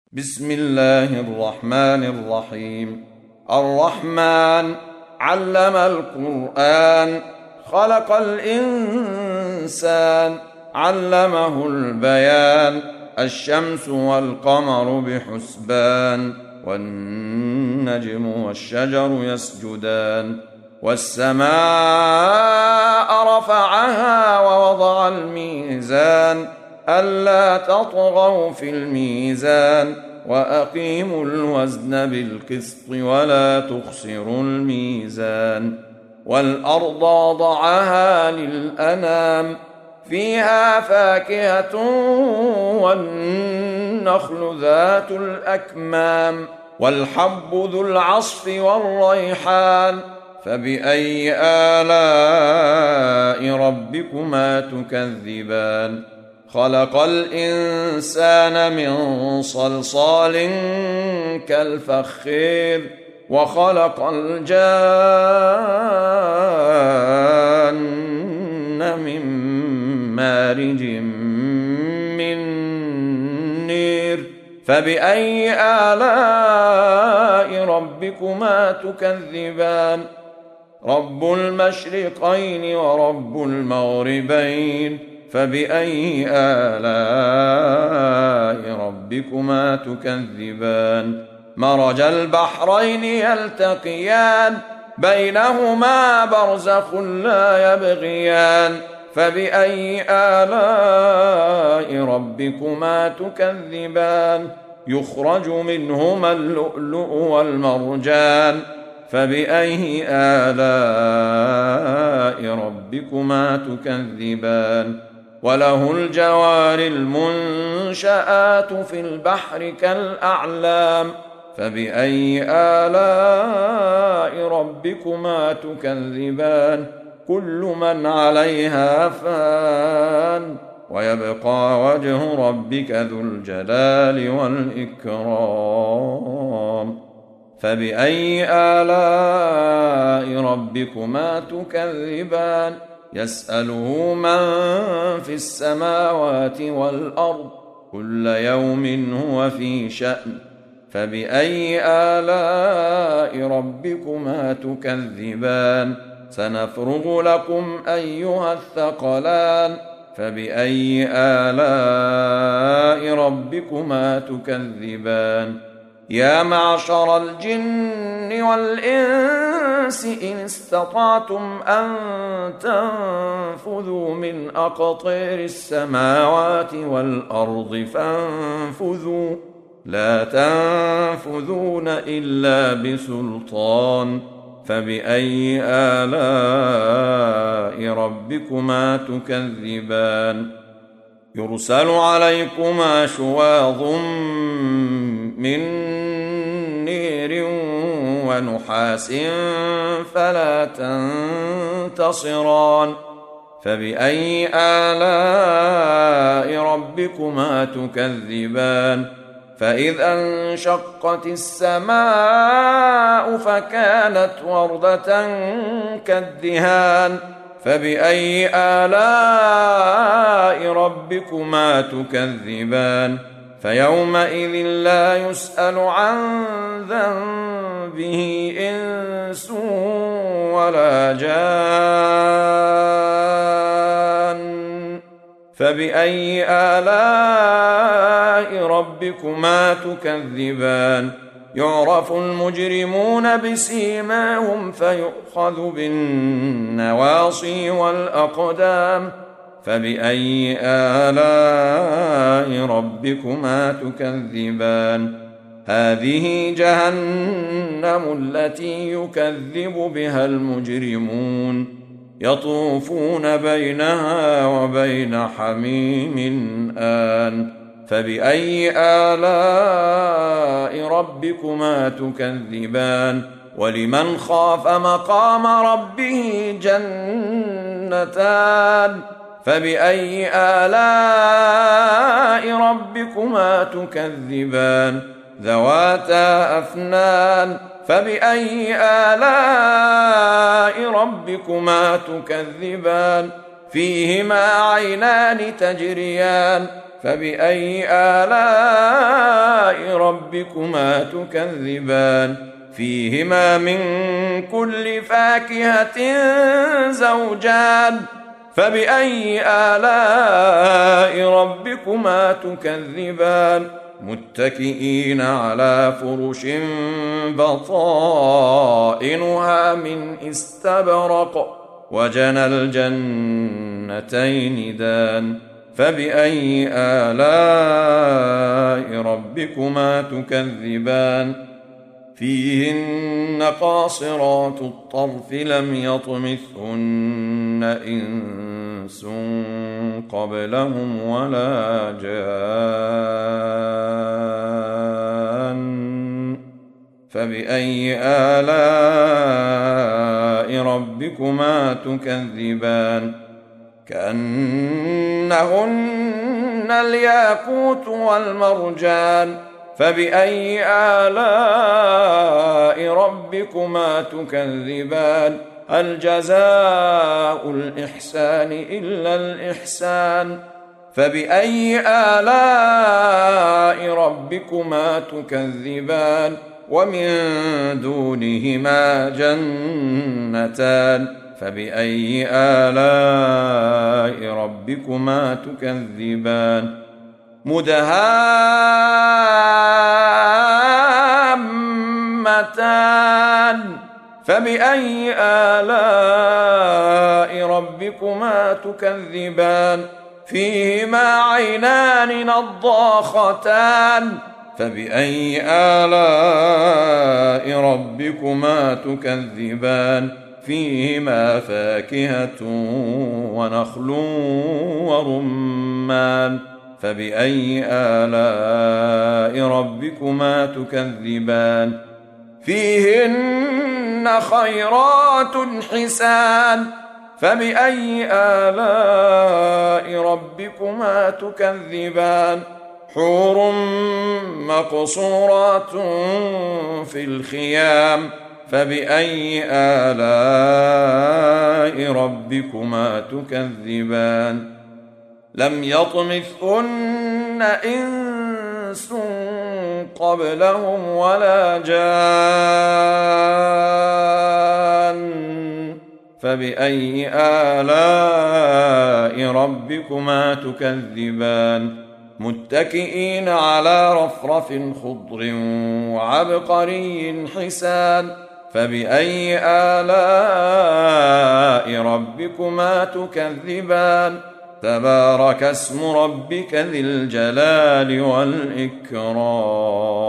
بسم الله الرحمن الرحيم. الرحمن علم القرآن، خلق الإنسان، علمه البيان. الشمس والقمر بحسبان، والنجم والشجر يسجدان. والسماء رفعها ووضع الميزان، ألا تطغوا في الميزان، وأقيموا الوزن بالقسط ولا تخسروا الميزان. والأرض وضعها للأنام، فيها فاكهة والنخل ذات الأكمام، والحب ذو العصف والريحان. فبأي آلاء ربكما تكذبان؟ خلق الإنسان من صلصال كالفخير، وخلق الجان من مارج من نير. فبأي آلاء ربكما تكذبان؟ رب المشرقين ورب المغربين، فبأي آلاء ربكما تكذبان؟ مرج البحرين يلتقيان، بينهما برزخ لا يبغيان. فبأي آلاء ربكما تكذبان؟ يخرج منهما اللؤلؤ والمرجان. فبأي آلاء ربكما تكذبان؟ وله الجوار المنشآت في البحر كالأعلام. فبأي آلاء ربكما تكذبان؟ كل من عليها فان، ويبقى وجه ربك ذو الجلال والإكرام. فبأي آلاء ربكما تكذبان؟ يسأله من في السماوات والأرض، كل يوم هو في شأن. فبأي آلاء ربكما تكذبان؟ سنفرغ لكم أيها الثقلان. فبأي آلاء ربكما تكذبان؟ يا معشر الجن والإنس إن استطعتم أن تنفذوا من أقطار السماوات والأرض فانفذوا، لا تنفذون إلا بسلطان. فبأي آلاء ربكما تكذبان؟ يرسل عليكما شواظ من نير ونحاس فلا تنتصران. فبأي آلاء ربكما تكذبان؟ فإذا انشقت السماء فكانت وردة كالدهان. فبأي آلاء ربكما تكذبان؟ فيومئذ لا يسأل عن ذنبه إنس ولا جان. فبأي آلاء ربكما تكذبان؟ يعرف المجرمون بسيماهم فيؤخذ بالنواصي والأقدام. فبأي آلاء ربكما تكذبان؟ هذه جهنم التي يكذب بها المجرمون، يطوفون بينها وبين حميم آن. فبأي آلاء ربكما تكذبان؟ ولمن خاف مقام ربه جنتان. فبأي آلاء ربكما تكذبان؟ ذواتا أفنان. فبأي آلاء ربكما تكذبان؟ فيهما عينان تجريان، فبأي آلاء ربكما تكذبان فيهما من كل فاكهة زوجان فبأي آلاء ربكما تكذبان متكئين على فرش بطائنها من استبرق وجنى الجنتين دان فبأي آلاء ربكما تكذبان فيهن قاصرات الطرف لم يطمثهن إنس قبلهم ولا جان فبأي آلاء ربكما تكذبان كأنهن الياقوت والمرجان فبأي آلاء ربكما تكذبان هل جزاء الإحسان إلا الإحسان فبأي آلاء ربكما تكذبان ومن دونهما جنتان فبأي آلاء ربكما تكذبان مدهامتان فبأي آلاء ربكما تكذبان فيهما عينان نضاختان فبأي آلاء ربكما تكذبان فيهما فاكهة ونخل ورمان فبأي آلاء ربكما تكذبان فيهن خيرات حسان فبأي آلاء ربكما تكذبان حور مقصورات في الخيام فبأي آلاء ربكما تكذبان لم يطمثهن إنس قبلهم ولا جان فبأي آلاء ربكما تكذبان متكئين على رفرف خضر وعبقري حسان فبأي آلاء ربكما تكذبان تبارك اسم ربك ذي الجلال والإكرام